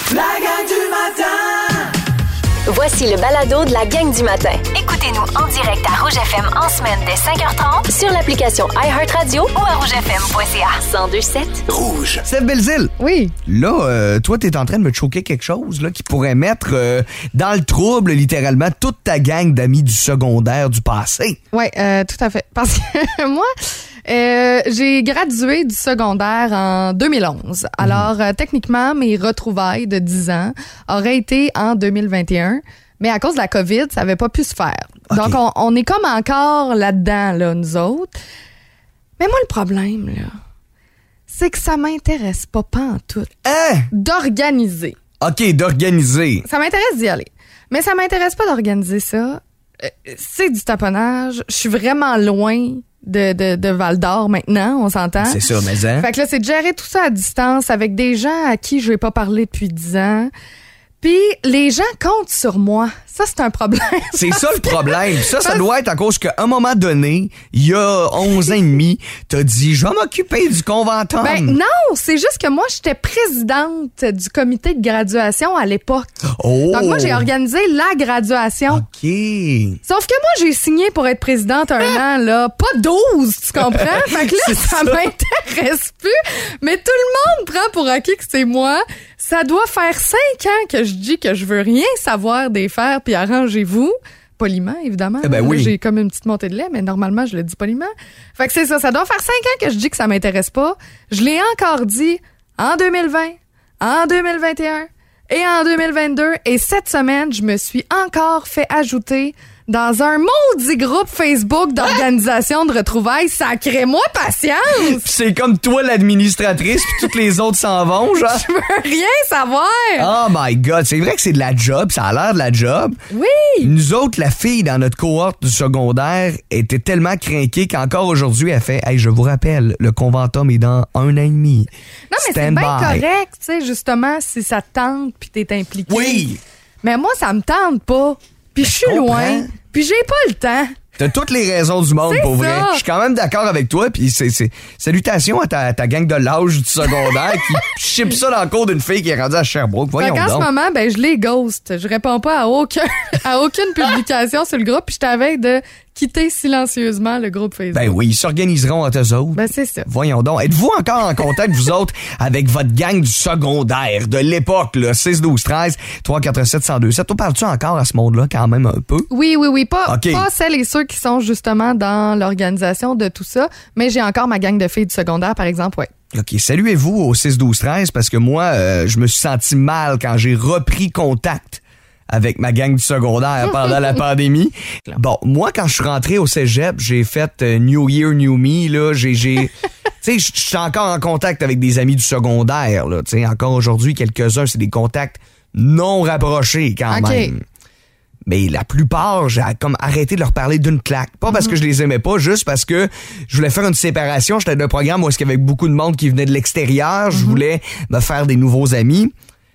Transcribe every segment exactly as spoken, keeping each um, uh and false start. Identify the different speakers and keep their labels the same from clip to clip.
Speaker 1: La gang du matin!
Speaker 2: Voici le balado de la gang du matin.
Speaker 3: Écoutez-nous en direct à Rouge F M en semaine dès cinq heures trente
Speaker 2: Sur l'application iHeartRadio
Speaker 3: ou à rouge f m point c a.
Speaker 2: cent deux sept.
Speaker 4: Rouge.
Speaker 5: Steph Belzile.
Speaker 6: Oui.
Speaker 5: Là, euh, toi, t'es en train de me choquer quelque chose là, qui pourrait mettre euh, dans le trouble, littéralement, toute ta gang d'amis du secondaire du passé.
Speaker 6: Oui, euh, tout à fait. Parce que moi, euh, j'ai gradué du secondaire en deux mille onze. Alors, euh, techniquement, mes retrouvailles de dix ans auraient été en deux mille vingt et un. Mais à cause de la COVID, ça n'avait pas pu se faire.
Speaker 5: Okay.
Speaker 6: Donc, on, on est comme encore là-dedans, là, nous autres. Mais moi, le problème, là, c'est que ça m'intéresse pas pantoute.
Speaker 5: Hein?
Speaker 6: D'organiser.
Speaker 5: OK, d'organiser.
Speaker 6: Ça m'intéresse d'y aller. Mais ça m'intéresse pas d'organiser ça. Euh, c'est du taponnage. Je suis vraiment loin de, de, de Val-d'Or maintenant, on s'entend.
Speaker 5: C'est sûr, mais hein?
Speaker 6: Fait que là, c'est de gérer tout ça à distance avec des gens à qui je vais pas parler depuis dix ans. Puis les gens comptent sur moi. Ça, c'est un problème.
Speaker 5: C'est ça le problème. Ça, ça doit être à cause qu'à un moment donné, il y a onze ans et demi, t'as dit « Je vais m'occuper du conventum ».
Speaker 6: Ben non, c'est juste que moi, j'étais présidente du comité de graduation à l'époque.
Speaker 5: Oh.
Speaker 6: Donc moi, j'ai organisé la graduation.
Speaker 5: OK.
Speaker 6: Sauf que moi, j'ai signé pour être présidente un an, là. Pas douze, tu comprends? Fait que là, ça, ça m'intéresse plus. Mais tout le monde prend pour acquis que c'est moi. Ça doit faire cinq ans que je dis que je veux rien savoir des fers, puis arrangez-vous. Poliment, évidemment.
Speaker 5: Eh ben oui.
Speaker 6: Là, j'ai comme une petite montée de lait, mais normalement, je le dis poliment. Fait que c'est ça. Ça doit faire cinq ans que je dis que ça m'intéresse pas. Je l'ai encore dit en deux mille vingt, en deux mille vingt et un et en deux mille vingt-deux. Et cette semaine, je me suis encore fait ajouter dans un maudit groupe Facebook d'organisation de retrouvailles. Sacrez-moi patience!
Speaker 5: C'est comme toi l'administratrice puis toutes les autres s'en vont, genre.
Speaker 6: Je veux rien savoir!
Speaker 5: Oh my God, c'est vrai que c'est de la job, ça a l'air de la job.
Speaker 6: Oui!
Speaker 5: Nous autres, la fille dans notre cohorte du secondaire était tellement craquée qu'encore aujourd'hui, elle fait « Hey, je vous rappelle, le conventum est dans un an et demi.
Speaker 6: Non, mais c'est bien correct, tu sais, justement, si ça te tente puis t'es impliqué.
Speaker 5: Oui!
Speaker 6: Mais moi, ça me tente pas. Puis je suis loin. Puis j'ai pas le temps.
Speaker 5: T'as toutes les raisons du monde,
Speaker 6: c'est
Speaker 5: pour
Speaker 6: ça.
Speaker 5: vrai. Je suis quand même d'accord avec toi. Puis c'est, c'est salutations à ta, ta gang de l'âge du secondaire qui chip ça dans le cours d'une fille qui est rendue à Sherbrooke. Voyons
Speaker 6: donc. En ce moment, ben je les ghost. Je réponds pas à aucun à aucune publication sur le groupe. Puis je t'avais de quitter silencieusement le groupe Facebook.
Speaker 5: Ben oui, ils s'organiseront entre eux autres.
Speaker 6: Ben c'est ça.
Speaker 5: Voyons donc. Êtes-vous encore en contact, vous autres, avec votre gang du secondaire de l'époque, là, six douze treize trois quatre sept un zéro deux sept? Toi, parles-tu encore à ce monde-là quand même un peu?
Speaker 6: Oui, oui, oui. Pas,
Speaker 5: okay.
Speaker 6: pas celles et ceux qui sont justement dans l'organisation de tout ça, mais j'ai encore ma gang de filles du secondaire, par exemple, ouais.
Speaker 5: OK, saluez-vous au six douze treize parce que moi, euh, je me suis senti mal quand j'ai repris contact avec ma gang du secondaire pendant la pandémie. Bon, moi, quand je suis rentré au cégep, j'ai fait euh, New Year, New Me, là, j'ai... j'ai tu sais, je suis encore en contact avec des amis du secondaire, là, tu sais, encore aujourd'hui, quelques-uns, c'est des contacts non rapprochés quand
Speaker 6: okay.
Speaker 5: même. Mais la plupart, j'ai comme arrêté de leur parler d'une claque. Pas parce
Speaker 6: mm-hmm.
Speaker 5: que je les aimais pas, juste parce que je voulais faire une séparation. J'étais d'un programme où il y avait beaucoup de monde qui venait de l'extérieur. Je mm-hmm. voulais me faire des nouveaux amis.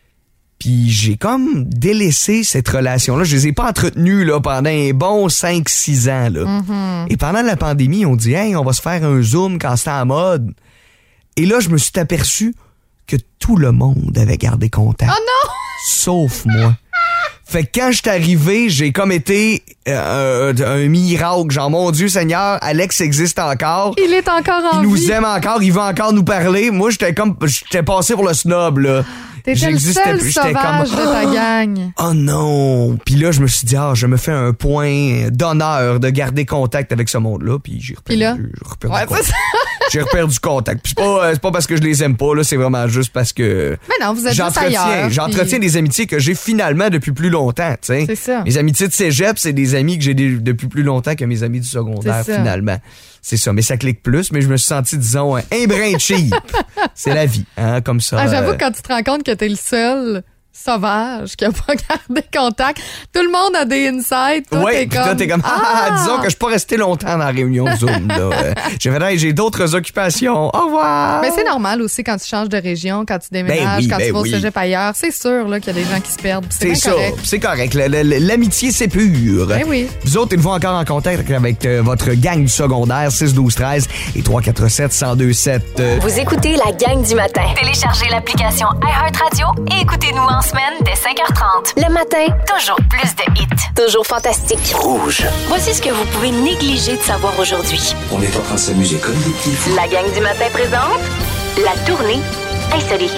Speaker 5: Puis j'ai comme délaissé cette relation-là. Je les ai pas entretenus là, pendant un bon cinq six ans. Là.
Speaker 6: Mm-hmm.
Speaker 5: Et pendant la pandémie, on dit « Hey, on va se faire un Zoom quand c'était en mode. » Et là, je me suis aperçu que tout le monde avait gardé contact.
Speaker 6: Oh non!
Speaker 5: Sauf moi. Fait que quand je suis arrivé, j'ai comme été euh, un, un miracle. Genre, mon Dieu Seigneur, Alex existe encore.
Speaker 6: Il est encore en
Speaker 5: vie. Il nous
Speaker 6: vie.
Speaker 5: aime encore, il va encore nous parler. Moi, j'étais comme, j'étais passé pour le snob, là.
Speaker 6: T'étais le seul
Speaker 5: plus.
Speaker 6: sauvage
Speaker 5: comme,
Speaker 6: de ta gang.
Speaker 5: Oh non! Puis là, je me suis dit, ah, je me fais un point d'honneur de garder contact avec ce monde-là. Puis j'ai reperdu,
Speaker 6: là?
Speaker 5: j'ai reperdu
Speaker 6: ouais,
Speaker 5: contact. J'ai reperdu contact. Puis c'est pas, c'est pas parce que je les aime pas, là, c'est vraiment juste parce que...
Speaker 6: Mais non, vous êtes juste ailleurs.
Speaker 5: J'entretiens
Speaker 6: puis...
Speaker 5: des amitiés que j'ai finalement depuis plus longtemps, tu sais.
Speaker 6: C'est ça.
Speaker 5: Mes amitiés de cégep, c'est des amis que j'ai des, depuis plus longtemps que mes amis du secondaire, finalement. C'est ça, mais ça clique plus, mais je me suis senti, disons, un brin cheap. C'est la vie, hein, comme ça.
Speaker 6: Ah, j'avoue,
Speaker 5: euh...
Speaker 6: quand tu te rends compte que t'es le seul sauvage qui a pas gardé contact, tout le monde a des insights. Toi,
Speaker 5: ouais,
Speaker 6: t'es
Speaker 5: puis
Speaker 6: comme...
Speaker 5: toi, t'es comme, ah, ah, disons que je suis pas resté longtemps dans la réunion Zoom, là. J'ai fait, hey, j'ai d'autres occupations. Au revoir.
Speaker 6: Mais c'est normal aussi quand tu changes de région, quand tu déménages,
Speaker 5: ben oui,
Speaker 6: quand
Speaker 5: ben
Speaker 6: tu vas au
Speaker 5: oui.
Speaker 6: cégep ailleurs. C'est sûr, là, qu'il y a des gens qui se perdent. C'est,
Speaker 5: c'est
Speaker 6: bien
Speaker 5: ça,
Speaker 6: correct.
Speaker 5: c'est correct. L'amitié, c'est pur.
Speaker 6: Ben oui.
Speaker 5: Vous autres, êtes-vous encore en contact avec euh, votre gang du secondaire, six douze treize et trois quatre sept un zéro deux sept? Euh...
Speaker 2: Vous écoutez la gang du matin.
Speaker 3: Téléchargez l'application iHeartRadio et écoutez-nous en En semaine, dès cinq heures trente.
Speaker 2: Le matin,
Speaker 3: Toujours plus de hits.
Speaker 2: toujours fantastique.
Speaker 4: Rouge.
Speaker 2: Voici ce que vous pouvez négliger de savoir aujourd'hui.
Speaker 4: On est en train de s'amuser comme des petits fous.
Speaker 2: La gang du matin présente la tournée insolite.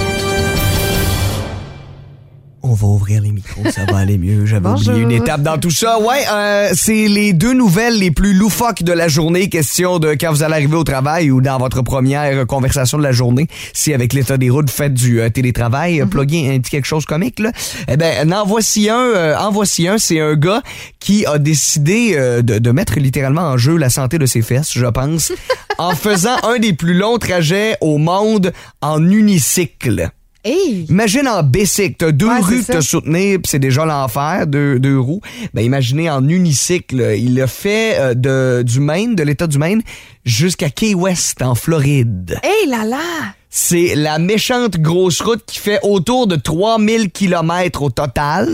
Speaker 5: On va ouvrir les micros, ça va aller mieux. J'avais
Speaker 6: Bonjour.
Speaker 5: oublié une étape dans tout ça. Ouais, euh, c'est les deux nouvelles les plus loufoques de la journée. Question de quand vous allez arriver au travail ou dans votre première conversation de la journée. Si avec l'état des routes, vous faites du euh, télétravail, mm-hmm. pluguez un petit quelque chose comique, là. Eh ben, en voici un. Euh, en voici un. C'est un gars qui a décidé euh, de, de mettre littéralement en jeu la santé de ses fesses, je pense, en faisant un des plus longs trajets au monde en unicycle.
Speaker 6: Hey.
Speaker 5: Imagine en bicycle, t'as deux
Speaker 6: Ouais,
Speaker 5: rues
Speaker 6: c'est
Speaker 5: que te
Speaker 6: ça.
Speaker 5: soutenir, pis c'est déjà l'enfer, deux, deux roues. Ben imaginez en unicycle, il l'a fait euh, de du Maine, de l'État du Maine, jusqu'à Key West en Floride.
Speaker 6: Hey là là!
Speaker 5: C'est la méchante grosse route qui fait autour de trois mille kilomètres au total.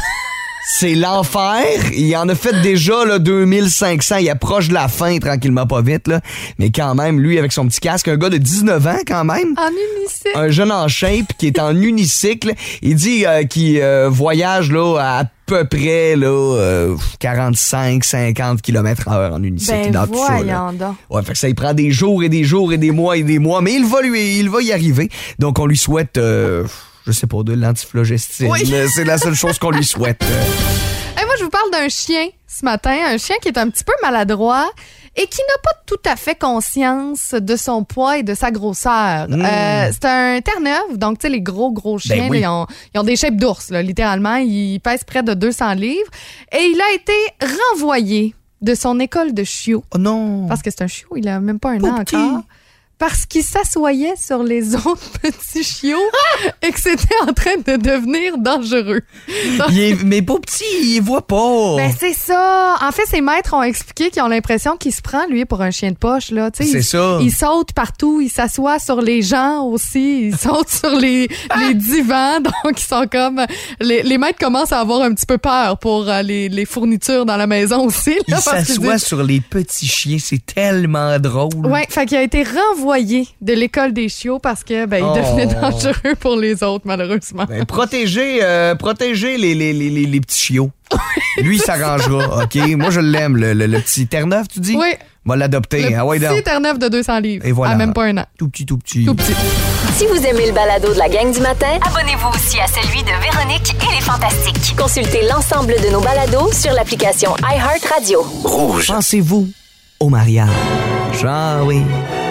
Speaker 5: C'est l'enfer. Il en a fait déjà là, deux mille cinq cents. Il approche de la fin tranquillement, pas vite. Là. Mais quand même, lui, avec son petit casque, un gars de dix-neuf ans quand même.
Speaker 6: En unicycle.
Speaker 5: Un jeune en shape qui est en unicycle. Il dit euh, qu'il euh, voyage là, à peu près là, euh, quarante-cinq à cinquante kilomètres heure en unicycle.
Speaker 6: Ben
Speaker 5: dans tout ça, là.
Speaker 6: voyons donc.
Speaker 5: Ouais, fait que ça il prend des jours et des jours et des mois et des mois. Mais il va lui, il va y arriver. Donc on lui souhaite... Euh, je sais pas, de l'antiflogestine.
Speaker 6: Oui.
Speaker 5: C'est la seule chose qu'on lui souhaite.
Speaker 6: Hey, moi, je vous parle d'un chien ce matin, un chien qui est un petit peu maladroit et qui n'a pas tout à fait conscience de son poids et de sa grosseur.
Speaker 5: Mmh.
Speaker 6: Euh, c'est un Terre-Neuve, donc tu sais, les gros, gros chiens,
Speaker 5: Ben oui.
Speaker 6: là, ils, ont, ils ont des shapes d'ours, là, littéralement. Ils pèsent près de deux cents livres. Et il a été renvoyé de son école de chiot,
Speaker 5: Oh non!
Speaker 6: parce que c'est un chiot, il a même pas un
Speaker 5: Pas
Speaker 6: an
Speaker 5: petit.
Speaker 6: encore. Parce qu'il s'assoyait sur les autres petits chiots et que c'était en train de devenir dangereux. Donc,
Speaker 5: Il est, mais pas petit, il voit pas.
Speaker 6: ben c'est ça. En fait, ses maîtres ont expliqué qu'ils ont l'impression qu'il se prend, lui, pour un chien de poche. Là. Tu sais,
Speaker 5: C'est
Speaker 6: il,
Speaker 5: ça.
Speaker 6: Il saute partout, il s'assoit sur les gens aussi, il saute sur les, les divans. Donc, ils sont comme... Les, les maîtres commencent à avoir un petit peu peur pour euh, les, les fournitures dans la maison aussi. Là,
Speaker 5: il
Speaker 6: parce qu'ils
Speaker 5: s'assoit
Speaker 6: disent-
Speaker 5: sur les petits chiens, c'est tellement drôle.
Speaker 6: Ouais, fait qu'il a été renvoyé de l'école des chiots parce que ben, il
Speaker 5: Oh.
Speaker 6: devenait dangereux pour les autres, malheureusement.
Speaker 5: Ben, protéger, euh, protéger les, les, les, les, les petits chiots. Lui, il s'arrangera, OK? Moi, je l'aime, le, le, le petit Terre-Neuve, tu dis?
Speaker 6: Oui.
Speaker 5: Va l'adopter.
Speaker 6: Le
Speaker 5: Ah ouais,
Speaker 6: petit
Speaker 5: donc.
Speaker 6: Terre-Neuve de deux cents livres.
Speaker 5: Et voilà.
Speaker 6: À même pas un an.
Speaker 5: Tout petit, tout petit.
Speaker 6: Tout petit.
Speaker 2: Si vous aimez le balado de la gang du matin,
Speaker 3: Abonnez-vous aussi à celui de Véronique et les Fantastiques.
Speaker 2: consultez l'ensemble de nos balados sur l'application iHeartRadio.
Speaker 4: Rouge.
Speaker 5: Pensez-vous au mariage? Ah oui.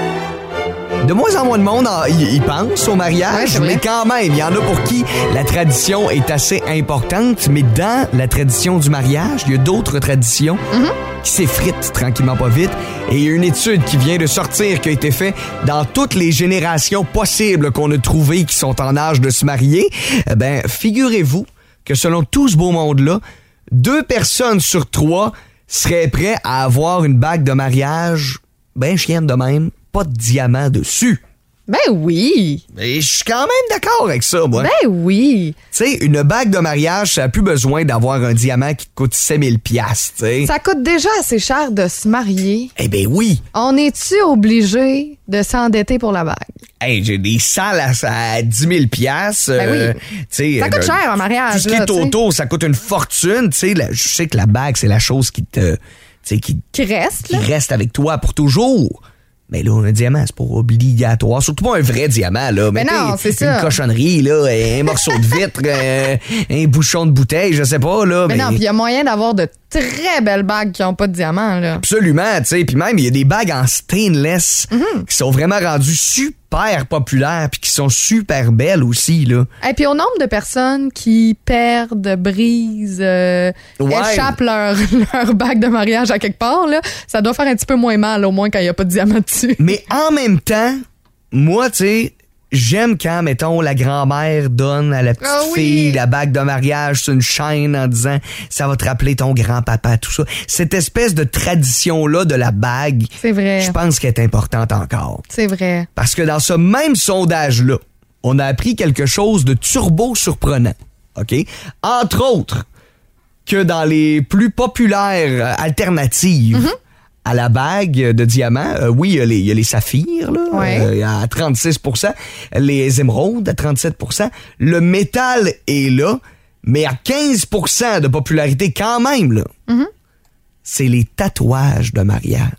Speaker 5: De moins en moins de monde en- y, y pense au
Speaker 6: Ouais,
Speaker 5: mariage,
Speaker 6: c'est vrai.
Speaker 5: mais quand même, il y en a pour qui la tradition est assez importante. Mais dans la tradition du mariage, il y a d'autres traditions qui s'effritent tranquillement pas vite. Et il y a une étude qui vient de sortir, qui a été faite dans toutes les générations possibles qu'on a trouvées qui sont en âge de se marier. Eh ben, figurez-vous que selon tout ce beau monde-là, deux personnes sur trois seraient prêts à avoir une bague de mariage, ben chienne de même, pas de diamant dessus.
Speaker 6: Ben oui.
Speaker 5: Mais je suis quand même d'accord avec ça, moi.
Speaker 6: Ben oui.
Speaker 5: Tu sais, une bague de mariage, ça n'a plus besoin d'avoir un diamant qui te coûte sept mille piastres, tu sais.
Speaker 6: Ça coûte déjà assez cher de se marier.
Speaker 5: Eh ben oui.
Speaker 6: On est-tu obligé de s'endetter pour la bague?
Speaker 5: Hey, j'ai des salles à, à dix mille piastres.
Speaker 6: Ben oui.
Speaker 5: euh, tu sais,
Speaker 6: Ça coûte
Speaker 5: euh,
Speaker 6: cher un mariage.
Speaker 5: Tout ce qui
Speaker 6: là,
Speaker 5: est
Speaker 6: tu sais.
Speaker 5: autour, ça coûte une fortune. Tu sais, la- je sais que la bague, c'est la chose qui te, tu sais, qui,
Speaker 6: Qui reste,
Speaker 5: qui
Speaker 6: là.
Speaker 5: reste avec toi pour toujours. Mais là, un diamant, c'est pas obligatoire. Surtout pas un vrai diamant, là.
Speaker 6: Mais non, c'est ça.
Speaker 5: Une cochonnerie, là, un morceau de vitre, un, un bouchon de bouteille, je sais pas, là.
Speaker 6: Mais non, puis il y a moyen d'avoir de très belles bagues qui n'ont pas de diamant, là.
Speaker 5: Absolument, tu sais. Puis même, il y a des bagues en stainless
Speaker 6: Mm-hmm.
Speaker 5: qui sont vraiment rendues super populaires puis qui sont super belles aussi, là.
Speaker 6: Et puis au nombre de personnes qui perdent, brisent, euh,
Speaker 5: Ouais.
Speaker 6: échappent leur, leur bague de mariage à quelque part, là, ça doit faire un petit peu moins mal, au moins quand il n'y a pas de diamant dessus.
Speaker 5: Mais en même temps, moi, tu sais, j'aime quand, mettons, la grand-mère donne à la petite
Speaker 6: Ah oui.
Speaker 5: fille la bague de mariage sur une chaîne en disant « ça va te rappeler ton grand-papa », tout ça. Cette espèce de tradition-là de la bague,
Speaker 6: C'est vrai.
Speaker 5: je pense qu'elle est importante encore.
Speaker 6: C'est vrai.
Speaker 5: Parce que dans ce même sondage-là, on a appris quelque chose de turbo surprenant. OK? Entre autres, que dans les plus populaires euh, alternatives à la bague de diamants. Euh, oui, il y a les, il y a les saphirs là,
Speaker 6: Ouais.
Speaker 5: euh, à trente-six pour cent, les émeraudes à trente-sept pour cent. Le métal est là, mais à quinze pour cent de popularité quand même. Là.
Speaker 6: Mm-hmm.
Speaker 5: C'est les tatouages de mariage.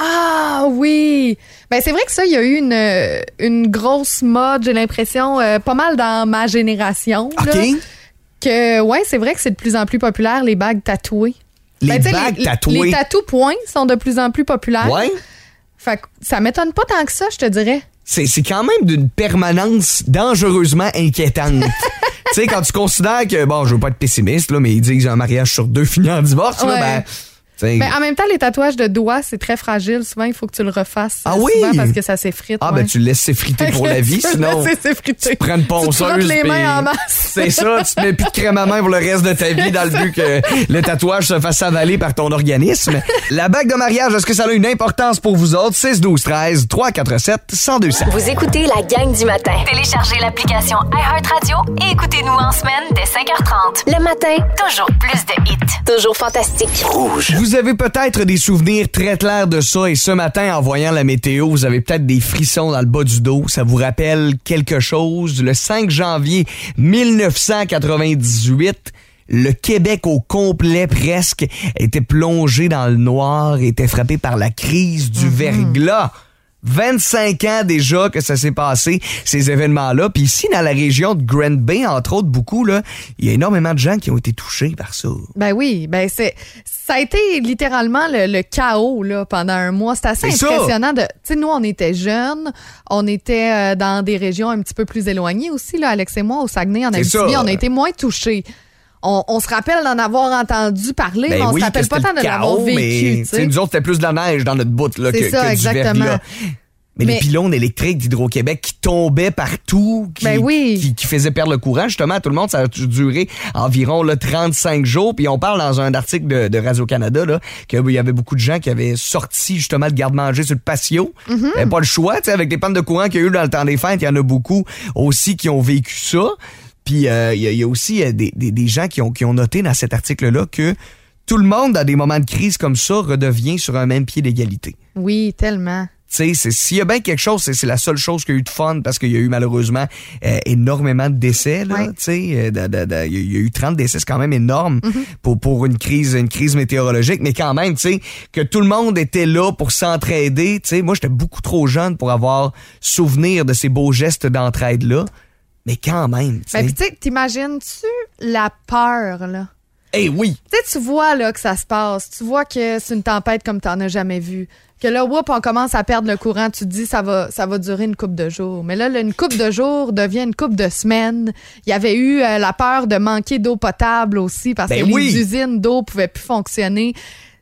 Speaker 6: Ah oui! Ben c'est vrai que ça, il y a eu une, euh, une grosse mode, j'ai l'impression, euh, pas mal dans ma génération.
Speaker 5: OK?
Speaker 6: Là, que ouais, c'est vrai que c'est de plus en plus populaire, les bagues tatouées.
Speaker 5: Les
Speaker 6: Ben, tu sais,
Speaker 5: bagues
Speaker 6: les,
Speaker 5: tatouées.
Speaker 6: Les tatous points sont de plus en plus populaires.
Speaker 5: Ouais.
Speaker 6: Fait que ça m'étonne pas tant que ça, je te dirais.
Speaker 5: C'est, c'est quand même d'une permanence dangereusement inquiétante. Tu sais, quand tu considères que, bon, je veux pas être pessimiste, là, mais ils disent un mariage sur deux finit en divorce, là,
Speaker 6: Ouais.
Speaker 5: ben... t'sais,
Speaker 6: Mais en même temps, les tatouages de doigts, c'est très fragile. Souvent, il faut que tu le refasses.
Speaker 5: Ah
Speaker 6: euh,
Speaker 5: oui?
Speaker 6: souvent parce que ça s'effrite.
Speaker 5: Ah,
Speaker 6: ouais.
Speaker 5: ben tu le laisses s'effriter pour la vie,
Speaker 6: Tu peux
Speaker 5: sinon...
Speaker 6: le laisser s'effriter.
Speaker 5: Tu prends une
Speaker 6: Tu te
Speaker 5: ponceuse.
Speaker 6: frottes les
Speaker 5: puis-
Speaker 6: mains en masse.
Speaker 5: C'est ça, tu te mets plus de crème à main pour le reste de ta vie dans le but que le tatouage se fasse avaler par ton organisme. La bague de mariage, est-ce que ça a une importance pour vous autres? six douze treize trois quatre sept un zéro deux sept.
Speaker 2: Vous écoutez la gang du matin.
Speaker 3: Téléchargez l'application iHeartRadio et écoutez-nous en semaine dès cinq heures trente.
Speaker 2: Le matin,
Speaker 3: Toujours plus de hits.
Speaker 2: toujours fantastique.
Speaker 5: Vous avez peut-être des souvenirs très clairs de ça et ce matin, en voyant la météo, vous avez peut-être des frissons dans le bas du dos. Ça vous rappelle quelque chose? Le cinq janvier mille neuf cent quatre-vingt-dix-huit, le Québec au complet presque était plongé dans le noir, était frappé par la crise du verglas. vingt-cinq ans déjà que ça s'est passé, ces événements-là. Puis ici, dans la région de Grand Bay, entre autres, beaucoup, là, il y a énormément de gens qui ont été touchés par ça.
Speaker 6: Ben oui, ben c'est ça a été littéralement le, le chaos là pendant un mois. C'était assez
Speaker 5: C'est
Speaker 6: impressionnant de. Tu sais, nous on était jeunes, on était euh, dans des régions un petit peu plus éloignées aussi là, Alex et moi au Saguenay en
Speaker 5: C'est
Speaker 6: Abitibi,
Speaker 5: ça.
Speaker 6: on a été moins touchés. On, on se rappelle d'en avoir entendu parler,
Speaker 5: Ben
Speaker 6: mais on
Speaker 5: oui,
Speaker 6: se rappelle
Speaker 5: que
Speaker 6: pas
Speaker 5: c'était
Speaker 6: tant de
Speaker 5: le
Speaker 6: l'avoir
Speaker 5: chaos,
Speaker 6: vécu.
Speaker 5: mais
Speaker 6: tu
Speaker 5: tu sais,
Speaker 6: sais.
Speaker 5: nous autres, c'était plus de la neige dans notre bout là, que,
Speaker 6: C'est ça,
Speaker 5: que du
Speaker 6: exactement.
Speaker 5: verglas. Mais,
Speaker 6: Mais-
Speaker 5: les pylônes électriques d'Hydro-Québec qui tombaient partout, qui,
Speaker 6: Ben oui.
Speaker 5: qui, qui faisaient perdre le courant, justement, à tout le monde, ça a duré environ là, trente-cinq jours. Puis on parle dans un article de, de Radio-Canada là, qu'il y avait beaucoup de gens qui avaient sorti justement le garde-manger sur le patio.
Speaker 6: Mm-hmm.
Speaker 5: Ils avaient pas le choix, tu sais, avec les pannes de courant qu'il y a eu dans le temps des fêtes, il y en a beaucoup aussi qui ont vécu ça. Puis euh, il y, a- il y a aussi euh, des, des, des gens qui ont, qui ont noté dans cet article-là que tout le monde, dans des moments de crise comme ça, redevient sur un même pied d'égalité.
Speaker 6: Oui, tellement.
Speaker 5: Tu sais, c'est- s'il y a bien quelque chose, c'est, c'est la seule chose qui a eu de fun parce qu'il y a eu malheureusement euh, énormément de décès. Là,
Speaker 6: Ouais.
Speaker 5: tu sais, euh, de- de- de- il y a- il y a eu trente décès, c'est quand même énorme pour pour une crise une crise météorologique, mais quand même, tu sais, que tout le monde était là pour s'entraider. Tu sais, moi j'étais beaucoup trop jeune pour avoir souvenir de ces beaux gestes d'entraide là, mais quand même. Tu
Speaker 6: Ben
Speaker 5: sais.
Speaker 6: puis tu sais, t'imagines-tu la peur là?
Speaker 5: Eh oui.
Speaker 6: Tu sais, tu vois là que ça se passe. Tu vois que c'est une tempête comme t'en as jamais vu. Que là, whoop, on commence à perdre le courant. Tu te dis, ça va, ça va durer une couple de jours. Mais là, là, une couple de jours devient une couple de semaines. Il y avait eu euh, la peur de manquer d'eau potable aussi parce
Speaker 5: Ben
Speaker 6: que
Speaker 5: oui.
Speaker 6: les usines d'eau pouvaient plus fonctionner.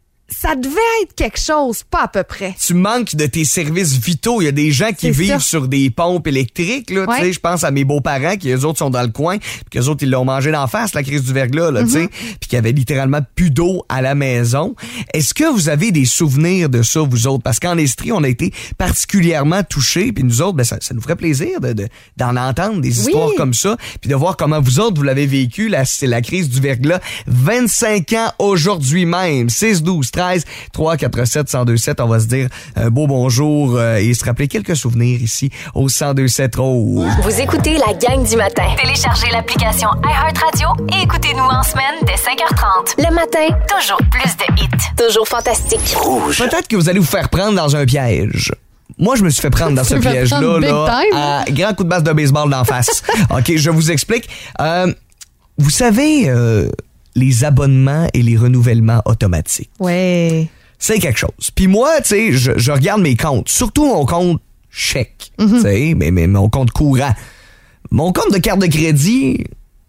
Speaker 6: Ça devait être quelque chose, pas à peu près.
Speaker 5: Tu manques de tes services vitaux. Il y a des gens qui
Speaker 6: C'est
Speaker 5: vivent
Speaker 6: ça.
Speaker 5: sur des pompes électriques. Là, tu
Speaker 6: Ouais.
Speaker 5: sais, je pense à mes beaux-parents qui, eux autres, sont dans le coin, puis qu'eux autres, ils l'ont mangé d'en face, la crise du verglas, là, tu sais,
Speaker 6: Mm-hmm.
Speaker 5: puis qu'il y avait littéralement plus d'eau à la maison. Est-ce que vous avez des souvenirs de ça, vous autres? Parce qu'en Estrie, on a été particulièrement touchés, puis nous autres, ben, ça, ça nous ferait plaisir de, de- d'en entendre des histoires
Speaker 6: Oui.
Speaker 5: comme ça, puis de voir comment vous autres, vous l'avez vécu, la, c'est la crise du verglas. vingt-cinq ans aujourd'hui même. six douze treize trois quatre sept un zéro deux sept. On va se dire un beau bonjour euh, et se rappeler quelques souvenirs ici au un zéro deux sept Rouge.
Speaker 2: Vous écoutez la gang du matin.
Speaker 3: Téléchargez l'application iHeartRadio et écoutez-nous en semaine dès cinq heures trente.
Speaker 2: Le matin,
Speaker 3: Toujours plus de hits.
Speaker 2: toujours fantastique.
Speaker 5: Peut-être que vous allez vous faire prendre dans un piège. Moi, je me suis fait prendre dans ce
Speaker 6: Tu me fais
Speaker 5: piège-là,
Speaker 6: prendre big
Speaker 5: là,
Speaker 6: time.
Speaker 5: à grand coup de basse de baseball d'en face. OK, je vous explique. Euh, vous savez, euh, les abonnements et les renouvellements automatiques.
Speaker 6: Ouais.
Speaker 5: C'est quelque chose. Puis moi, tu sais, je, je regarde mes comptes, surtout mon compte chèque,
Speaker 6: Mhm.
Speaker 5: tu sais, mais, mais mon compte courant. Mon compte de carte de crédit,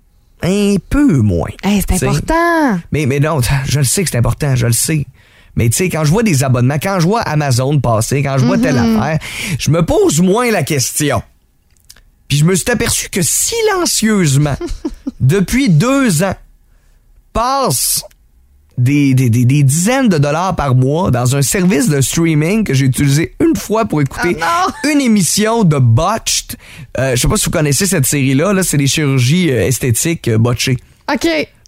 Speaker 5: un peu moins.
Speaker 6: Hey, c'est
Speaker 5: T'sais.
Speaker 6: important.
Speaker 5: Mais, mais non, je le sais que c'est important, je le sais. Mais tu sais, quand je vois des abonnements, quand je vois Amazon passer, quand je vois telle affaire, je me pose moins la question. Puis je me suis aperçu que silencieusement, depuis deux ans, passe des, des, des, des dizaines de dollars par mois dans un service de streaming que j'ai utilisé une fois pour écouter
Speaker 6: Ah
Speaker 5: une émission de Botched. Euh, je sais pas si vous connaissez cette série-là, là, c'est des chirurgies euh, esthétiques euh, botchées.
Speaker 6: OK.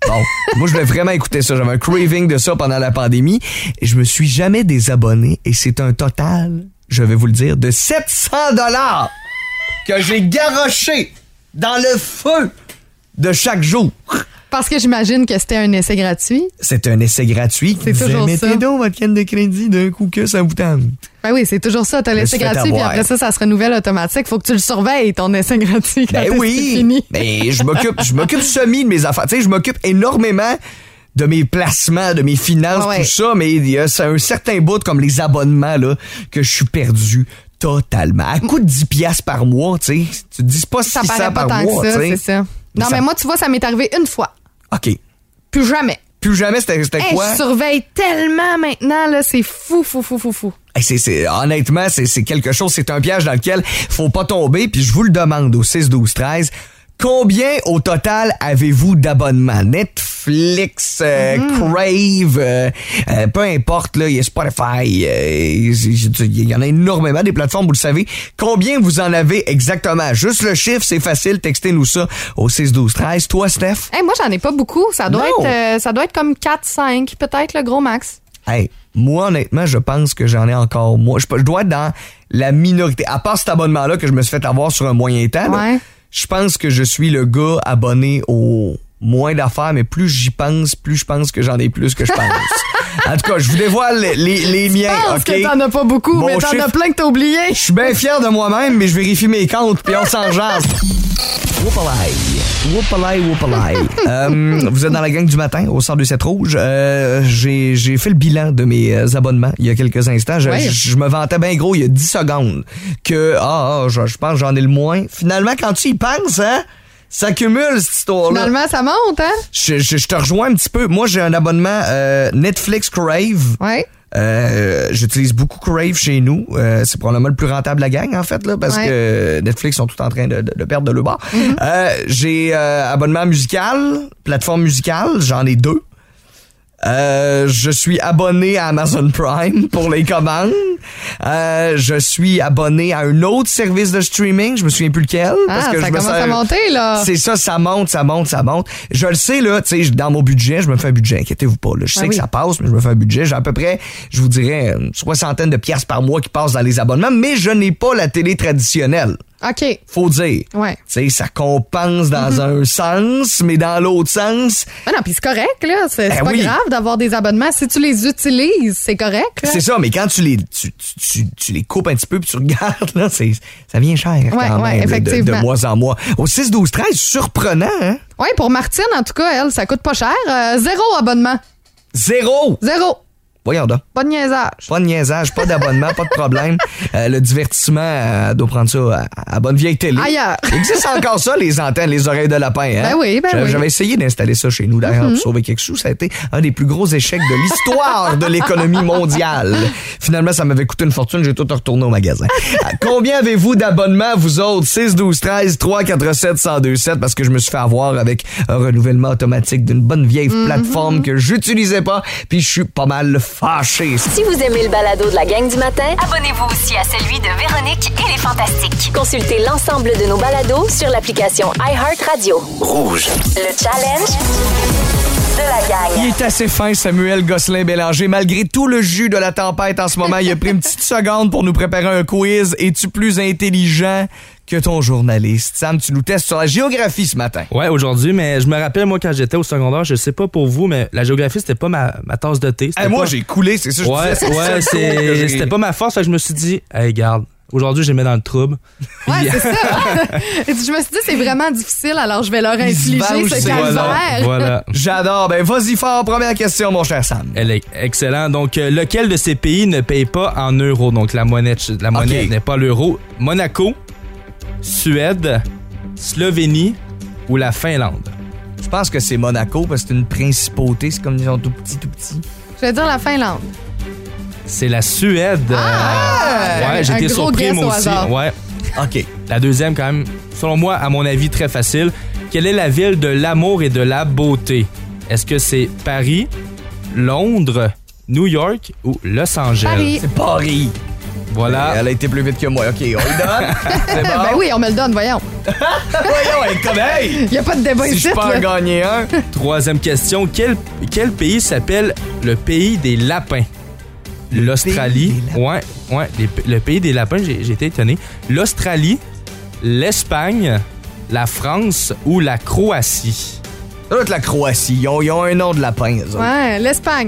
Speaker 5: Bon, moi, je voulais vraiment écouter ça. J'avais un craving de ça pendant la pandémie. Et je me suis jamais désabonné. Et c'est un total, je vais vous le dire, de sept cents dollars que j'ai garoché dans le feu de chaque jour.
Speaker 6: Parce que j'imagine que c'était un essai gratuit.
Speaker 5: C'est un essai gratuit.
Speaker 6: C'est toujours
Speaker 5: Mettez
Speaker 6: ça.
Speaker 5: donc votre canne de crédit d'un coup que ça vous tente.
Speaker 6: Ben oui, c'est toujours ça. T'as l'essai
Speaker 5: me suis fait
Speaker 6: gratuit, puis
Speaker 5: avoir.
Speaker 6: après ça, ça se renouvelle automatique. Faut que tu le surveilles, ton essai gratuit, quand
Speaker 5: Ben
Speaker 6: est-ce
Speaker 5: oui.
Speaker 6: que c'est fini.
Speaker 5: Mais je m'occupe, je m'occupe semi de mes affaires. Tu sais, je m'occupe énormément de mes placements, de mes finances,
Speaker 6: Ah ouais.
Speaker 5: tout ça, mais il y a c'est un certain bout comme les abonnements là que je suis perdu totalement. À coût de dix piastres par mois, tu sais, tu te dis pas
Speaker 6: Ça
Speaker 5: six cents
Speaker 6: paraît pas
Speaker 5: par
Speaker 6: tant
Speaker 5: mois,
Speaker 6: que ça,
Speaker 5: tu sais.
Speaker 6: c'est ça.
Speaker 5: Mais
Speaker 6: Non,
Speaker 5: ça-
Speaker 6: mais moi, tu vois, ça m'est arrivé une fois.
Speaker 5: OK.
Speaker 6: Plus jamais.
Speaker 5: Plus jamais, c'était, c'était
Speaker 6: Hey,
Speaker 5: quoi?
Speaker 6: je surveille tellement maintenant, là, c'est fou, fou, fou, fou, fou.
Speaker 5: Hey, c'est, c'est, honnêtement, c'est, c'est quelque chose, c'est un piège dans lequel faut pas tomber, puis je vous le demande au six douze treize. Combien au total avez-vous d'abonnements? Netflix, euh, Crave, euh, euh, peu importe, là, il y a Spotify, euh, il y en a énormément des plateformes, vous le savez. Combien vous en avez exactement? Juste le chiffre, c'est facile, textez-nous ça au six douze treize. Toi, Steph?
Speaker 6: Hey, moi, j'en ai pas beaucoup. Ça doit,
Speaker 5: Non.
Speaker 6: être, euh, ça doit être comme quatre cinq, peut-être, le gros max.
Speaker 5: Hey, moi, honnêtement, je pense que j'en ai encore moins. Je, je dois être dans la minorité. À part cet abonnement-là que je me suis fait avoir sur un moyen temps, là,
Speaker 6: Ouais.
Speaker 5: je pense que je suis le gars abonné au moins d'affaires, mais plus j'y pense, plus je pense que j'en ai plus que je pense. En tout cas, je vous dévoile les, les, les miens,
Speaker 6: Je pense
Speaker 5: OK?
Speaker 6: que t'en as pas beaucoup,
Speaker 5: Mon
Speaker 6: mais t'en
Speaker 5: chiffre-
Speaker 6: as plein que t'as oublié.
Speaker 5: Je suis bien fier de moi-même, mais je vérifie mes comptes, puis on s'en jase. Whoopalai. Whoopalai, whoopalai. euh, vous êtes dans la gang du matin au centre du sept Rouge. Euh, j'ai, j'ai fait le bilan de mes euh, abonnements il y a quelques instants. Je,
Speaker 6: Ouais.
Speaker 5: je, je me vantais bien gros il y a dix secondes que ah, ah je, je pense que j'en ai le moins. Finalement, quand tu y penses, hein, ça cumule cette histoire-là.
Speaker 6: Finalement, ça monte, hein?
Speaker 5: Je, je, je te rejoins un petit peu. Moi, j'ai un abonnement euh, Netflix Crave.
Speaker 6: Ouais.
Speaker 5: Euh, j'utilise beaucoup Crave chez nous. Euh, c'est probablement le plus rentable de la gang, en fait, là, parce
Speaker 6: Ouais.
Speaker 5: que Netflix sont tout en train de, de, de perdre de le bas.
Speaker 6: Mm-hmm.
Speaker 5: Euh, j'ai euh, abonnement musical, plateforme musicale, j'en ai deux. Euh, je suis abonné à Amazon Prime pour les commandes. Euh, je suis abonné à un autre service de streaming, je me souviens plus lequel. parce
Speaker 6: Ah,
Speaker 5: que
Speaker 6: ça
Speaker 5: je me
Speaker 6: commence
Speaker 5: sers-
Speaker 6: à monter, là.
Speaker 5: C'est ça, ça monte, ça monte, ça monte. Je le sais, là, tu sais, dans mon budget, je me fais un budget, inquiétez-vous pas. Là. Je sais
Speaker 6: Ah
Speaker 5: que
Speaker 6: oui.
Speaker 5: ça passe, mais je me fais un budget. J'ai à peu près, je vous dirais, une soixantaine de piastres par mois qui passent dans les abonnements, mais je n'ai pas la télé traditionnelle.
Speaker 6: OK.
Speaker 5: Faut dire.
Speaker 6: Ouais.
Speaker 5: Tu sais, ça compense dans un sens, mais dans l'autre sens,
Speaker 6: Ah non, puis c'est correct, là. C'est
Speaker 5: Ben
Speaker 6: c'est pas
Speaker 5: oui.
Speaker 6: grave d'avoir des abonnements. Si tu les utilises, c'est correct, là.
Speaker 5: c'est ça, mais quand tu les, tu, tu, tu, tu les coupes un petit peu puis tu regardes, là, c'est, ça vient cher
Speaker 6: Ouais,
Speaker 5: quand
Speaker 6: ouais,
Speaker 5: même, là, de, de
Speaker 6: effectivement.
Speaker 5: mois en mois. Au six douze treize, surprenant, hein?
Speaker 6: Oui, pour Martine, en tout cas, elle, ça coûte pas cher. Euh, zéro abonnement.
Speaker 5: Zéro!
Speaker 6: Zéro.
Speaker 5: Voyons donc.
Speaker 6: Pas de niaisage.
Speaker 5: Pas de niaisage, pas d'abonnement, pas de problème. Euh, le divertissement, euh, doit prendre ça à, à bonne vieille télé.
Speaker 6: Ailleurs.
Speaker 5: Il existe encore ça, les antennes, les oreilles de lapin. Hein?
Speaker 6: Ben oui, ben
Speaker 5: j'avais,
Speaker 6: oui.
Speaker 5: j'avais essayé d'installer ça chez nous, d'ailleurs, pour sauver quelques sous. Ça a été un des plus gros échecs de l'histoire de l'économie mondiale. Finalement, ça m'avait coûté une fortune. J'ai tout retourné au magasin. Euh, Combien avez-vous d'abonnements, vous autres? six douze treize trois quatre sept un zéro deux sept, parce que je me suis fait avoir avec un renouvellement automatique d'une bonne vieille
Speaker 6: Mm-hmm.
Speaker 5: plateforme que j'utilisais pas, puis je suis pas mal fâché.
Speaker 2: Si vous aimez le balado de la gang du matin,
Speaker 3: Abonnez-vous aussi à celui de Véronique et les Fantastiques.
Speaker 2: consultez l'ensemble de nos balados sur l'application iHeartRadio.
Speaker 4: Rouge.
Speaker 2: Le challenge de la gang.
Speaker 5: Il est assez fin, Samuel Gosselin-Bélanger. Malgré tout le jus de la tempête en ce moment, il a pris une petite seconde pour nous préparer un quiz. Es-tu plus intelligent que ton journaliste? Sam, tu nous testes sur la géographie ce matin.
Speaker 7: Ouais, aujourd'hui, mais je me rappelle, moi, quand j'étais au secondaire, je sais pas pour vous, mais la géographie, c'était pas ma, ma tasse de thé. C'était
Speaker 5: Hey, moi,
Speaker 7: pas-
Speaker 5: j'ai coulé, c'est ça que je
Speaker 7: Ouais,
Speaker 5: disais.
Speaker 7: ouais,
Speaker 5: ça le cours que
Speaker 7: c'est,
Speaker 5: j'ai-
Speaker 7: c'était pas ma force, fait que je me suis dit, hey, garde, aujourd'hui, je les mets dans le trouble.
Speaker 6: Ouais, c'est ça. Et je me suis dit, c'est vraiment difficile, alors je vais leur
Speaker 5: Ils se
Speaker 6: infliger
Speaker 5: vengent,
Speaker 6: ce
Speaker 5: c'est-
Speaker 6: calvaire.
Speaker 7: Voilà. voilà.
Speaker 5: J'adore. Ben, vas-y fort. Première question, mon cher Sam.
Speaker 7: Elle est excellente. Donc, euh, lequel de ces pays ne paye pas en euros? Donc, la monnaie, la monnaie
Speaker 5: Ok.
Speaker 7: n'est pas l'euro. Monaco, Suède, Slovénie ou la Finlande?
Speaker 5: Je pense que c'est Monaco parce que c'est une principauté. C'est comme ils sont tout petits, tout petits.
Speaker 6: Je vais dire la Finlande.
Speaker 7: C'est la Suède.
Speaker 6: Ah!
Speaker 7: ouais, j'ai
Speaker 6: Un
Speaker 7: été
Speaker 6: gros
Speaker 7: surpris,
Speaker 6: guess
Speaker 7: moi
Speaker 6: au
Speaker 7: aussi.
Speaker 6: hasard.
Speaker 7: Ouais.
Speaker 5: OK.
Speaker 7: La deuxième, quand même, selon moi, à mon avis, très facile. Quelle est la ville de l'amour et de la beauté? Est-ce que c'est Paris, Londres, New York ou Los Angeles?
Speaker 6: Paris.
Speaker 5: C'est Paris.
Speaker 7: Voilà.
Speaker 5: Elle a été plus vite que moi. OK, on lui donne. C'est bon?
Speaker 6: Ben oui, on me le donne, voyons.
Speaker 5: Voyons, elle est comme, hey!
Speaker 6: Il n'y a pas de débat
Speaker 5: Si
Speaker 6: ici.
Speaker 5: je peux en
Speaker 6: là.
Speaker 5: gagner un.
Speaker 7: Troisième question. Quel, quel pays s'appelle le pays des lapins? L'Australie.
Speaker 5: pays des
Speaker 7: Ouais, ouais. les- le pays des lapins, j'ai, j'ai été étonné. L'Australie, l'Espagne, la France ou la Croatie?
Speaker 5: Ça doit être la Croatie. Ils ont, ils ont un nom de lapin, eux autres.
Speaker 6: Ouais, l'Espagne.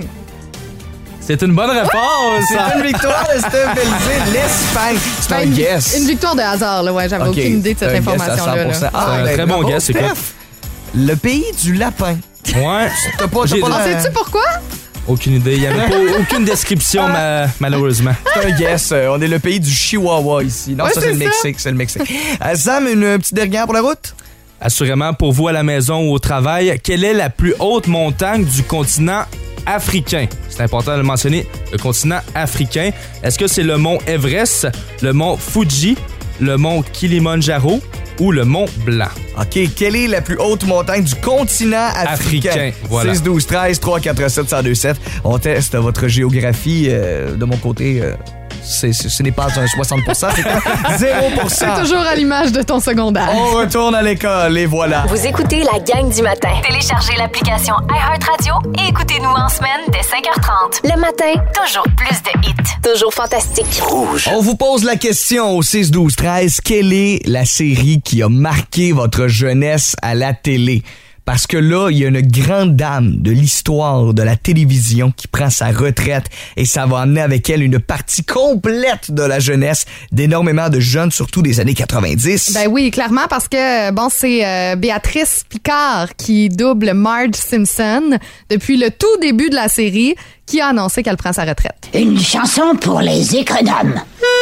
Speaker 7: C'est une bonne réponse!
Speaker 5: C'est une victoire de Steph Belize. L'Espagne. C'est un
Speaker 6: Ben, une,
Speaker 5: guess.
Speaker 6: Une victoire de hasard, là. Ouais, j'avais
Speaker 5: OK,
Speaker 6: aucune idée de cette
Speaker 5: c'est un guess à
Speaker 6: information-là. là.
Speaker 5: cent pour cent.
Speaker 7: C'est un
Speaker 5: ben,
Speaker 7: très bon
Speaker 5: bravo,
Speaker 7: guess,
Speaker 5: Steph.
Speaker 7: écoute.
Speaker 5: Le pays du lapin.
Speaker 7: Ouais.
Speaker 5: T'as pas, t'as
Speaker 7: J'ai-
Speaker 5: pas
Speaker 7: Ah,
Speaker 5: l'air-
Speaker 6: Sais-tu pourquoi?
Speaker 7: Aucune idée. Il n'y avait pas aucune description, ma- malheureusement.
Speaker 5: C'est un guess. Euh, on est le pays du Chihuahua ici. Non,
Speaker 6: Ouais,
Speaker 5: ça, c'est
Speaker 6: c'est
Speaker 5: le
Speaker 6: ça.
Speaker 5: Mexique. C'est le Mexique. Euh, Sam, une petite dernière pour la route?
Speaker 7: Assurément, pour vous à la maison ou au travail, quelle est la plus haute montagne du continent africain? C'est important de le mentionner, le continent africain. Est-ce que c'est le mont Everest, le mont Fuji, le mont Kilimandjaro ou le mont Blanc?
Speaker 5: OK. Quelle est la plus haute montagne du continent africain?
Speaker 7: Africain, voilà.
Speaker 5: six douze treize trois quatre sept un zéro deux sept. On teste votre géographie. euh, de mon côté, euh, c'est, c'est- ce n'est pas un soixante pour cent, c'est un zéro pour cent.
Speaker 6: C'est toujours à l'image de ton secondaire.
Speaker 5: On retourne à l'école et voilà.
Speaker 2: Vous écoutez la gang du matin.
Speaker 3: Téléchargez l'application iHeartRadio et écoutez-nous en semaine dès cinq heures trente.
Speaker 2: Le matin,
Speaker 3: Toujours plus de hits.
Speaker 2: toujours fantastique.
Speaker 5: On vous pose la question au six douze treize. Quelle est la série qui a marqué votre jeunesse à la télé? Parce que là, il y a une grande dame de l'histoire de la télévision qui prend sa retraite et ça va amener avec elle une partie complète de la jeunesse d'énormément de jeunes, surtout des années quatre-vingt-dix.
Speaker 6: Ben oui, clairement, parce que, bon, c'est euh, Béatrice Picard qui double Marge Simpson depuis le tout début de la série, qui a annoncé qu'elle prend sa retraite.
Speaker 8: Une chanson pour les économes.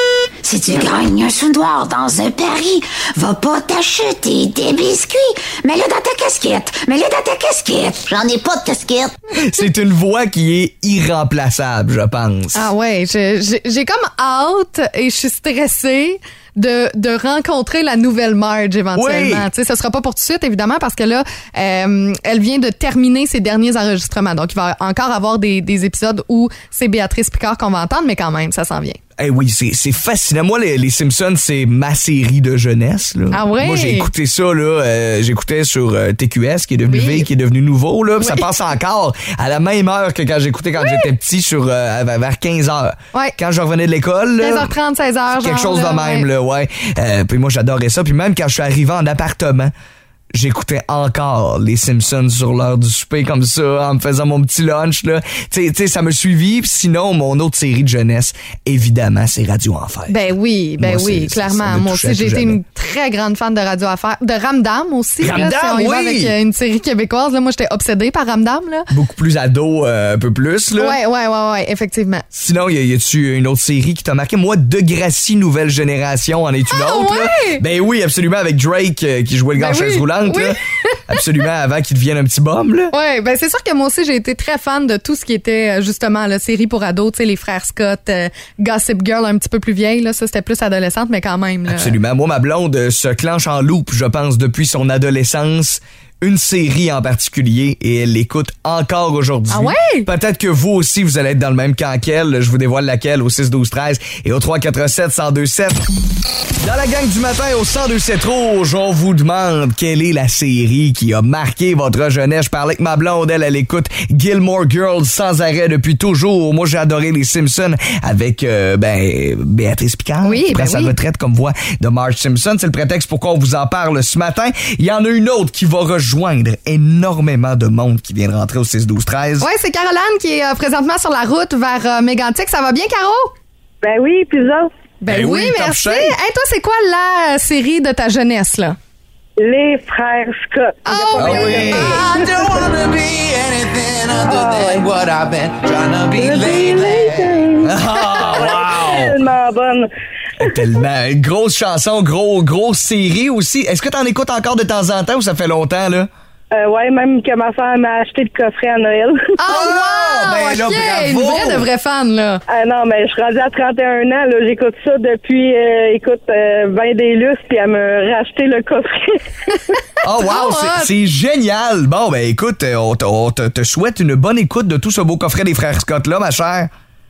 Speaker 8: Si tu gagnes un sou noir dans un pari, va pas t'acheter des biscuits. Mets-le dans ta casquette. Mets-le dans ta casquette. J'en ai pas de casquette.
Speaker 5: C'est une voix qui est irremplaçable, je pense.
Speaker 6: Ah ouais, je- j'ai j'ai comme hâte et je suis stressée de, de rencontrer la nouvelle Marge éventuellement.
Speaker 5: Oui.
Speaker 6: Tu sais, ce sera pas pour tout de suite, évidemment, parce que là, euh, elle vient de terminer ses derniers enregistrements. Donc, il va encore avoir des, des épisodes où c'est Béatrice Picard qu'on va entendre, mais quand même, ça s'en vient.
Speaker 5: Eh oui, c'est, c'est fascinant. Moi, les, les Simpsons, c'est ma série de jeunesse. Là.
Speaker 6: Ah ouais?
Speaker 5: Moi, j'ai écouté ça, là. Euh, j'écoutais sur euh, T Q S, qui est devenu
Speaker 6: Oui.
Speaker 5: V, qui est devenu nouveau, là. Puis ça
Speaker 6: Oui.
Speaker 5: passe encore à la même heure que quand j'écoutais quand j'étais petit, sur euh, vers quinze heures.
Speaker 6: Ouais.
Speaker 5: Quand je revenais de l'école, là,
Speaker 6: quinze heures trente, seize heures,
Speaker 5: quelque
Speaker 6: genre,
Speaker 5: chose de
Speaker 6: là,
Speaker 5: même,
Speaker 6: ouais.
Speaker 5: là, ouais. Euh, puis moi, j'adorais ça. Puis même quand je suis arrivé en appartement, j'écoutais encore les Simpsons sur l'heure du souper comme ça, en me faisant mon petit lunch, là. Tu sais, tu sais, ça me suivit. Puis sinon, mon autre série de jeunesse, évidemment, c'est Radio Enfer.
Speaker 6: Ben oui, ben
Speaker 5: Moi,
Speaker 6: oui,
Speaker 5: c'est-
Speaker 6: clairement.
Speaker 5: ça me
Speaker 6: Moi
Speaker 5: touchait
Speaker 6: aussi, j'ai
Speaker 5: à tout
Speaker 6: été
Speaker 5: jamais.
Speaker 6: une très grande fan de Radio Affaires. De Ramdam aussi. là,
Speaker 5: Ramdam,
Speaker 6: si on y va
Speaker 5: oui!
Speaker 6: avec euh, une série québécoise. Là, moi, j'étais obsédée par Ramdam. Là.
Speaker 5: Beaucoup plus ado, euh, un peu plus, là.
Speaker 6: Ouais, ouais, ouais, ouais, effectivement.
Speaker 5: Sinon, y, a- y a-tu une autre série qui t'a marqué? Moi, Degrassi Nouvelle Génération en est une
Speaker 6: Ah,
Speaker 5: autre,
Speaker 6: ouais?
Speaker 5: là. Ben oui, absolument, avec Drake euh, qui jouait le gars en
Speaker 6: Ben
Speaker 5: chaise
Speaker 6: oui,
Speaker 5: roulante,
Speaker 6: oui.
Speaker 5: là. Absolument, avant qu'il devienne un petit bum, là.
Speaker 6: Ouais, ben c'est sûr que moi aussi j'ai été très fan de tout ce qui était euh, justement la série pour ados, tu sais les frères Scott, euh, Gossip Girl un petit peu plus vieille là, ça c'était plus adolescente mais quand même là.
Speaker 5: Absolument. Moi, ma blonde euh, se clenche en loupe, je pense, depuis son adolescence. Une série en particulier et elle l'écoute encore aujourd'hui.
Speaker 6: Ah ouais?
Speaker 5: Peut-être que vous aussi, vous allez être dans le même camp qu'elle. Je vous dévoile laquelle au six douze treize et au trois quatre sept un zéro deux sept. Dans la gang du matin au cent deux sept Rouge, on vous demande quelle est la série qui a marqué votre jeunesse. Je parlais avec ma blonde, elle, elle écoute Gilmore Girls sans arrêt depuis toujours. Moi, j'ai adoré les Simpsons avec, euh, ben, Béatrice Picard.
Speaker 6: Oui,
Speaker 5: qui prend
Speaker 6: ben
Speaker 5: sa
Speaker 6: oui.
Speaker 5: retraite comme voix de Marge Simpson. C'est le prétexte pourquoi on vous en parle ce matin. Il y en a une autre qui va rejoindre énormément de monde qui vient de rentrer au six douze treize.
Speaker 6: Ouais, c'est Caroline qui est euh, présentement sur la route vers euh, Mégantic. Ça va bien, Caro?
Speaker 9: Ben oui, puis ça,
Speaker 6: Ben,
Speaker 5: Ben
Speaker 6: oui,
Speaker 5: oui, top
Speaker 6: merci.
Speaker 5: shape.
Speaker 6: Hey, toi, c'est quoi la euh, série de ta jeunesse, là?
Speaker 9: les frères Scott.
Speaker 6: Oh,
Speaker 5: Ah oui!
Speaker 1: I don't wanna be anything other than what I've been trying to be lately.
Speaker 5: Ah, wow!
Speaker 9: Tellement bonne.
Speaker 5: Tellement. Une grosse chanson, gros, grosse série aussi. Est-ce que t'en écoutes encore de temps en temps ou ça fait longtemps, là?
Speaker 9: Euh, ouais, même que ma femme m'a acheté le coffret à Noël.
Speaker 6: Oh,
Speaker 5: Ah,
Speaker 6: wow!
Speaker 5: ben là,
Speaker 6: OK,
Speaker 5: bravo!
Speaker 6: une vraie de vraie fan, là.
Speaker 9: Ah non, mais je suis rendue à trente et un ans, là. J'écoute ça depuis, euh, écoute, euh, vingt des lustres, puis elle m'a racheté le coffret.
Speaker 5: Oh wow,
Speaker 6: Trop
Speaker 5: c'est-
Speaker 6: hot.
Speaker 5: c'est génial! Bon, ben écoute, on, t- on te te souhaite une bonne écoute de tout ce beau coffret des frères Scott-là, ma chère.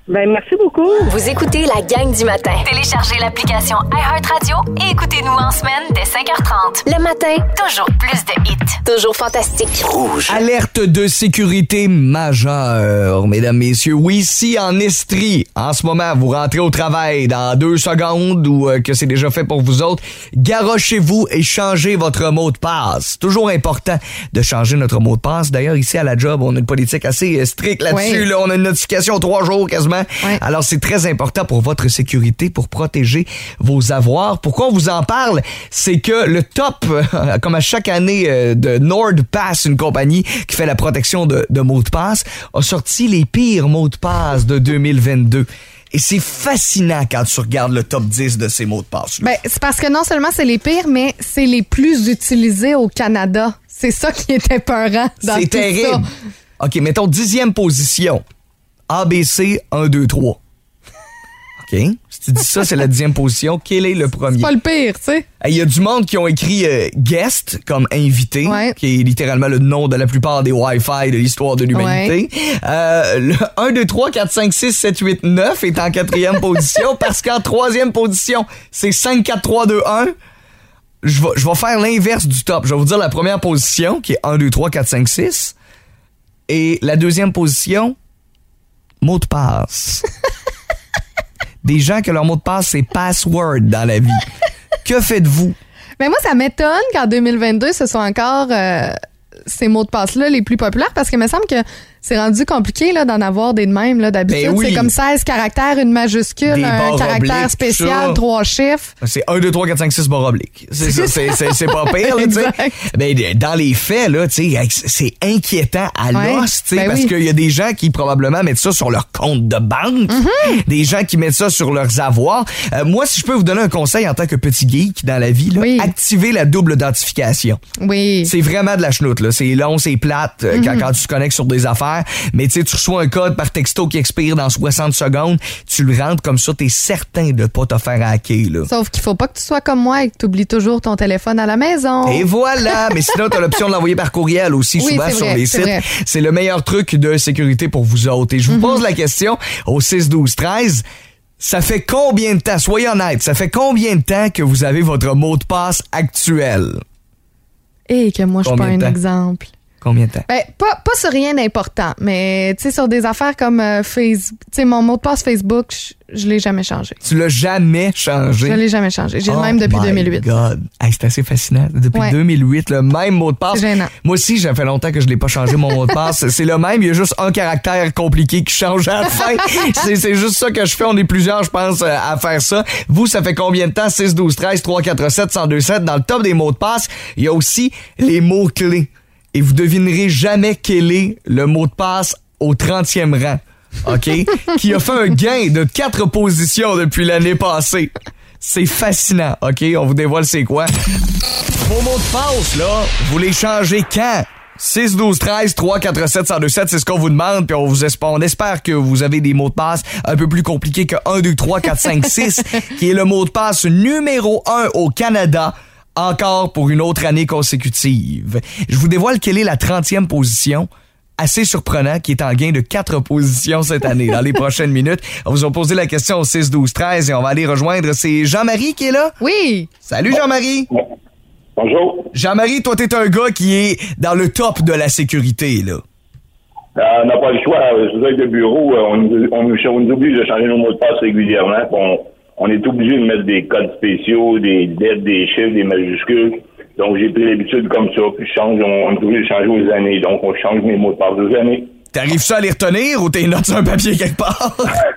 Speaker 9: Ben, merci beaucoup.
Speaker 2: Vous écoutez la gang du matin.
Speaker 3: Téléchargez l'application iHeartRadio et écoutez-nous en semaine dès cinq heures trente.
Speaker 2: Le matin,
Speaker 3: Toujours plus de hits.
Speaker 2: toujours fantastique.
Speaker 5: Alerte de sécurité majeure, mesdames, messieurs. Oui, si en Estrie, en ce moment, vous rentrez au travail dans deux secondes ou euh, que c'est déjà fait pour vous autres, garochez-vous et changez votre mot de passe. Toujours important de changer notre mot de passe. D'ailleurs, ici à la job, on a une politique assez euh, stricte là-dessus.
Speaker 6: Oui.
Speaker 5: Là. On a une notification trois jours quasiment.
Speaker 6: Oui.
Speaker 5: Alors, c'est très important pour votre sécurité, pour protéger vos avoirs. Pourquoi on vous en parle? C'est que le top, euh, comme à chaque année euh, de NordPass, une compagnie qui fait la protection de, de mots de passe, a sorti les pires mots de passe de deux mille vingt-deux. Et c'est fascinant quand tu regardes le top dix de ces mots de passe.
Speaker 6: Ben, c'est parce que non seulement c'est les pires, mais c'est les plus utilisés au Canada. C'est ça qui est épeurant dans
Speaker 5: C'est
Speaker 6: tout
Speaker 5: terrible.
Speaker 6: ça.
Speaker 5: OK, mettons dixième position. A B C un, deux, trois. OK. Si tu dis ça, c'est la dixième position. Quel est le premier?
Speaker 6: C'est pas le pire, tu sais.
Speaker 5: Il y a du monde qui ont écrit euh, guest comme invité,
Speaker 6: Ouais.
Speaker 5: qui est littéralement le nom de la plupart des Wi-Fi de l'histoire de l'humanité. Euh, le un, deux, trois, quatre, cinq, six, sept, huit, neuf est en quatrième position parce qu'en troisième position, c'est cinq, quatre, trois, deux, un. Je vais, je vais faire l'inverse du top. Je vais vous dire la première position qui est un, deux, trois, quatre, cinq, six. Et la deuxième position, mot de passe. Des gens que leur mot de passe, c'est password dans la vie. Que faites-vous?
Speaker 6: Mais moi, ça m'étonne qu'en deux mille vingt-deux, ce soit encore euh, ces mots de passe-là les plus populaires parce qu'il me semble que c'est rendu compliqué là, d'en avoir des de même. Là, d'habitude,
Speaker 5: Ben oui.
Speaker 6: c'est comme seize caractères, une majuscule,
Speaker 5: Des
Speaker 6: un
Speaker 5: barres
Speaker 6: caractère
Speaker 5: obliques,
Speaker 6: spécial,
Speaker 5: ça.
Speaker 6: trois chiffres.
Speaker 5: C'est un, deux, trois, quatre, cinq, six barre oblique. C'est ça, c'est, c'est, c'est pas pire, là, tu sais.
Speaker 6: Exact.
Speaker 5: Ben, dans les faits, là, tu sais, c'est inquiétant à
Speaker 6: Ouais.
Speaker 5: l'os, tu sais,
Speaker 6: Ben
Speaker 5: parce
Speaker 6: oui.
Speaker 5: qu'il y a des gens qui probablement mettent ça sur leur compte de banque,
Speaker 6: Mm-hmm.
Speaker 5: des gens qui mettent ça sur leurs avoirs. Euh, moi, si je peux vous donner un conseil en tant que petit geek dans la vie, là,
Speaker 6: Oui.
Speaker 5: activez la double authentification.
Speaker 6: Oui.
Speaker 5: C'est vraiment de la chenoute, là. C'est long, c'est plate euh,
Speaker 6: Mm-hmm.
Speaker 5: quand, quand tu te connectes sur des affaires. Mais tu sais, tu reçois un code par texto qui expire dans soixante secondes. Tu le rentres comme ça, t'es certain de pas te faire hacker, là.
Speaker 6: Sauf qu'il faut pas que tu sois comme moi et que tu oublies toujours ton téléphone à la maison.
Speaker 5: Et voilà! Mais sinon, t'as l'option de l'envoyer par courriel aussi,
Speaker 6: Oui,
Speaker 5: souvent
Speaker 6: c'est
Speaker 5: sur
Speaker 6: vrai,
Speaker 5: les
Speaker 6: c'est
Speaker 5: sites.
Speaker 6: vrai.
Speaker 5: C'est le meilleur truc de sécurité pour vous autres. Et je vous pose la question au six douze treize. Ça fait combien de temps, soyez honnête, ça fait combien de temps que vous avez votre mot de passe actuel?
Speaker 6: Et que moi, je suis pas
Speaker 5: Combien
Speaker 6: un
Speaker 5: de temps?
Speaker 6: exemple.
Speaker 5: Combien de temps?
Speaker 6: Ben, pas, pas sur rien d'important, mais tu sais, sur des affaires comme euh, Facebook, tu sais, mon mot de passe Facebook, je, je l'ai jamais changé.
Speaker 5: Tu l'as jamais changé?
Speaker 6: Je l'ai jamais changé. J'ai
Speaker 5: Oh
Speaker 6: le même depuis
Speaker 5: my
Speaker 6: deux mille huit.
Speaker 5: God. Hey, c'est assez fascinant. Depuis
Speaker 6: Ouais.
Speaker 5: deux mille huit, le même mot de passe.
Speaker 6: C'est gênant.
Speaker 5: Moi aussi, ça fait longtemps que je l'ai pas changé mon mot de passe. C'est le même, il y a juste un caractère compliqué qui change à la fin. c'est, c'est juste ça que je fais. On est plusieurs, je pense, euh, à faire ça. Vous, ça fait combien de temps? six douze treize trois quatre sept un zéro deux sept. Dans le top des mots de passe, il y a aussi les mots-clés. Et vous devinerez jamais quel est le mot de passe au trentième rang. OK? Qui a fait un gain de quatre positions depuis l'année passée. C'est fascinant, OK? On vous dévoile c'est quoi. Vos mots de passe, là, vous les changez quand? six douze treize trois quatre sept un zéro deux sept, c'est ce qu'on vous demande, puis on vous espère, on espère que vous avez des mots de passe un peu plus compliqués que un, deux, trois, quatre, cinq, six, qui est le mot de passe numéro un au Canada, encore pour une autre année consécutive. Je vous dévoile quelle est la trentième position. Assez surprenant, qui est en gain de quatre positions cette année. Dans les prochaines minutes, on vous a posé la question au six douze treize et on va aller rejoindre. C'est Jean-Marie qui est là?
Speaker 6: Oui.
Speaker 5: Salut Jean-Marie!
Speaker 10: Bonjour.
Speaker 5: Jean-Marie, toi, t'es un gars qui est dans le top de la sécurité, là.
Speaker 10: Euh, on n'a pas le choix. Je vous avec le bureau, on, nous- on, nous, on nous oblige de changer nos mots de passe régulièrement. On, on est obligé de mettre des codes spéciaux, des lettres, des chiffres, des majuscules. Donc, j'ai pris l'habitude comme ça. Puis, je change, on, on est obligé de changer aux années. Donc, on change mes mots de passe aux années.
Speaker 5: T'arrives-tu à les retenir ou t'es notes sur un papier quelque part?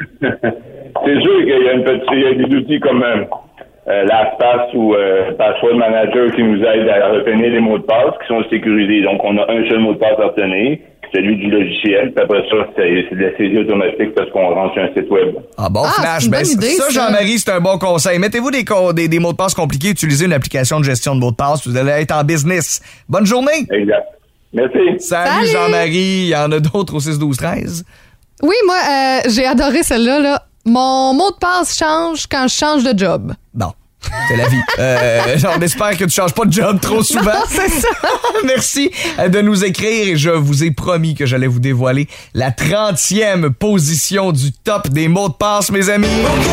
Speaker 10: C'est sûr qu'il y a une petite, il y a des outils comme euh, euh, LastPass ou euh, Password Manager qui nous aident à retenir les mots de passe qui sont sécurisés. Donc, on a un seul mot de passe à retenir, celui du logiciel. Puis après ça, c'est, c'est de la saisie automatique parce qu'on rentre sur un site web.
Speaker 5: Ah bon,
Speaker 6: Ah,
Speaker 5: Flash,
Speaker 6: c'est une
Speaker 5: ben,
Speaker 6: bonne idée,
Speaker 5: ça,
Speaker 6: ça.
Speaker 5: Jean-Marie, c'est un bon conseil. Mettez-vous des, co- des, des mots de passe compliqués, utilisez une application de gestion de mots de passe, vous allez être en business. Bonne journée!
Speaker 10: Exact. Merci.
Speaker 5: Salut,
Speaker 6: Salut!
Speaker 5: Jean-Marie, il y en a d'autres au six douze treize.
Speaker 6: Oui, moi, euh, j'ai adoré celle-là. Là. Mon mot de passe change quand je change de job.
Speaker 5: Bon. C'est la vie. Euh, on espère que tu changes pas de job trop souvent.
Speaker 6: Non, c'est ça.
Speaker 5: Merci de nous écrire et je vous ai promis que j'allais vous dévoiler la trentième position du top des mots de passe, mes amis.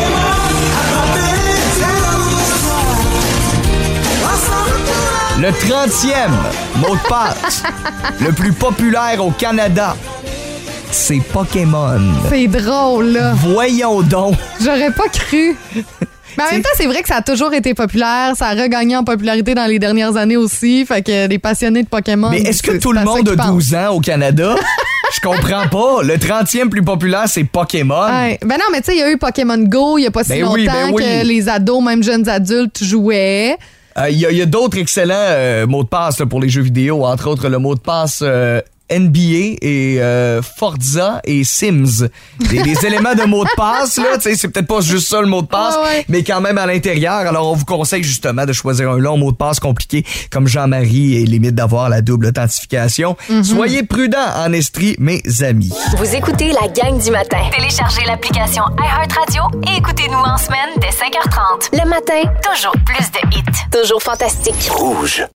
Speaker 5: Le trentième mot de passe le plus populaire au Canada, c'est Pokémon.
Speaker 6: C'est drôle, là.
Speaker 5: Voyons donc.
Speaker 6: J'aurais pas cru. Mais en même temps, c'est vrai que ça a toujours été populaire. Ça a regagné en popularité dans les dernières années aussi. Fait que les passionnés de Pokémon...
Speaker 5: Mais est-ce que tout le monde a douze ans au Canada? Je comprends pas. Le trentième plus populaire, c'est Pokémon.
Speaker 6: Ouais. Ben non, mais tu sais, il y a eu Pokémon Go il y a pas si
Speaker 5: ben
Speaker 6: longtemps
Speaker 5: oui, ben oui.
Speaker 6: que les ados, même jeunes adultes, jouaient.
Speaker 5: Il euh, y a, y a d'autres excellents euh, mots de passe là, pour les jeux vidéo. Entre autres, le mot de passe... Euh, N B A et euh, Forza et Sims. Des, des éléments de mots de passe, là, tu sais, c'est peut-être pas juste ça le mot de passe,
Speaker 6: ouais, ouais.
Speaker 5: mais quand même à l'intérieur. Alors, on vous conseille justement de choisir un long mot de passe compliqué comme Jean-Marie et limite d'avoir la double authentification. Mm-hmm. Soyez prudents en estrie, mes amis.
Speaker 2: Vous écoutez la gang du matin.
Speaker 3: Téléchargez l'application iHeartRadio et écoutez-nous en semaine dès cinq heures trente.
Speaker 2: Le matin,
Speaker 3: Toujours plus de hits.
Speaker 2: toujours fantastique.
Speaker 4: Rouge.